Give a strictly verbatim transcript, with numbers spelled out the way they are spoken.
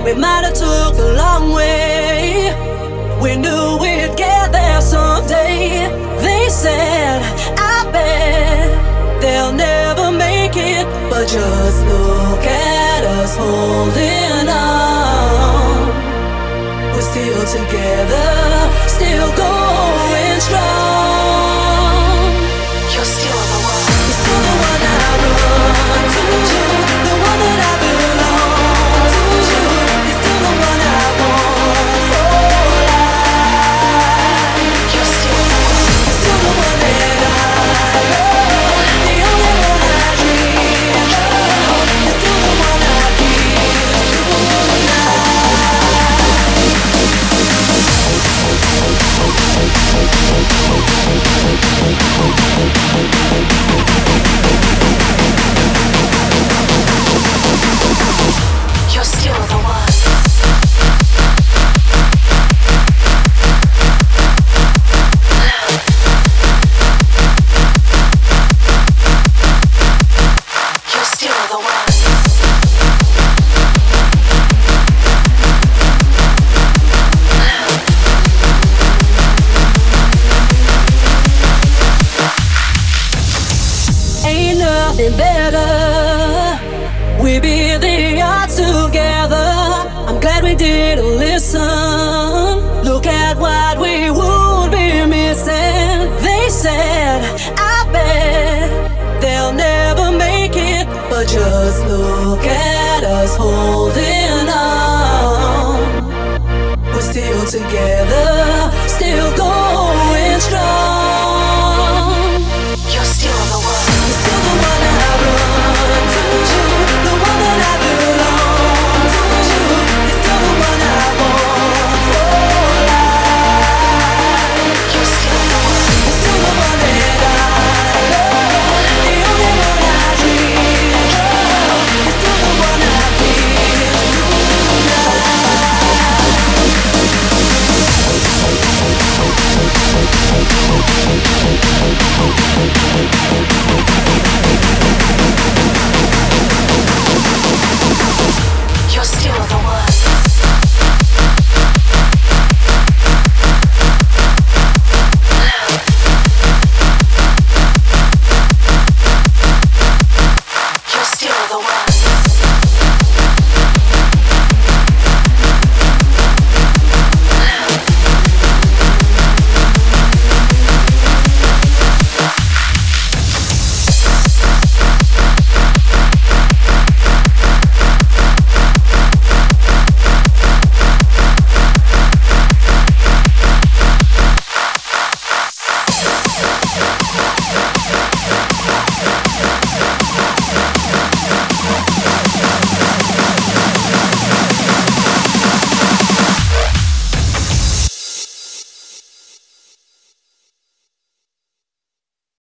We might have took the long way. We knew we'd get there someday. They said, I bet they'll never make it, but just look at us holding on. We're still together, still going strong. You're still the one. You're still the one I run to, the one that I belong to. You're still the one I want for life. You're still the one. You're still the one that I love, the only one I dream of. You're still the one I kiss through the night. You're still the one. You're still the one. Ain't nothing better. We beat the odds together. I'm glad we didn't listen. Look at what we would be missing. They said, I bet they'll never make it, but just look at us holding